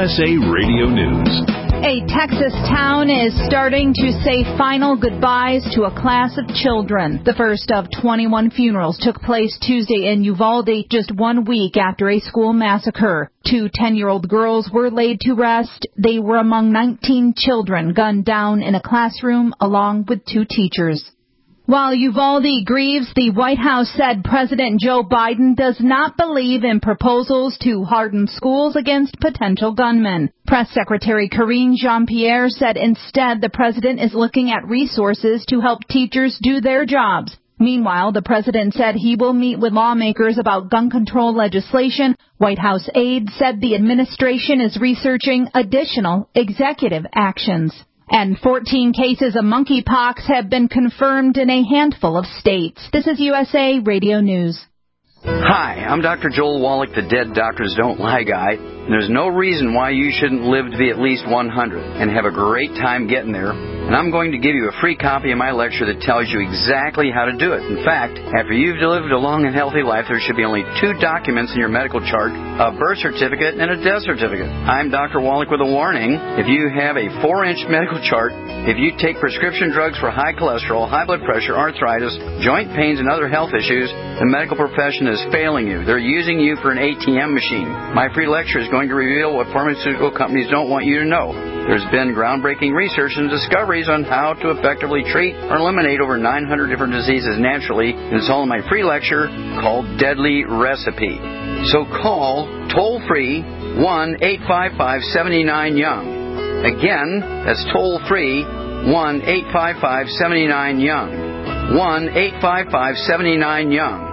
USA Radio News. A Texas town is starting to say final goodbyes to a class of children. The first of 21 funerals took place Tuesday in Uvalde, just 1 week after a school massacre. 2 10-year-old girls were laid to rest. They were among 19 children gunned down in a classroom along with 2 teachers. While Uvalde grieves, the White House said President Joe Biden does not believe in proposals to harden schools against potential gunmen. Press Secretary Karine Jean-Pierre said instead the president is looking at resources to help teachers do their jobs. Meanwhile, the president said he will meet with lawmakers about gun control legislation. White House aides said the administration is researching additional executive actions. And 14 cases of monkeypox have been confirmed in a handful of states. This is USA Radio News. Hi, I'm Dr. Joel Wallach, the Dead Doctors Don't Lie guy. And there's no reason why you shouldn't live to be at least 100 and have a great time getting there. And I'm going to give you a free copy of my lecture that tells you exactly how to do it. In fact, after you've lived a long and healthy life, there should be only 2 documents in your medical chart, a birth certificate and a death certificate. I'm Dr. Wallach with a warning. If you have a 4-inch medical chart, if you take prescription drugs for high cholesterol, high blood pressure, arthritis, joint pains, and other health issues, the medical profession is failing you. They're using you for an ATM machine. My free lecture is going to reveal what pharmaceutical companies don't want you to know. There's been groundbreaking research and discoveries on how to effectively treat or eliminate over 900 different diseases naturally, and it's all in my free lecture called Deadly Recipe. So call toll-free 1-855-79-YOUNG. Again, that's toll-free 1-855-79-YOUNG. 1-855-79-YOUNG.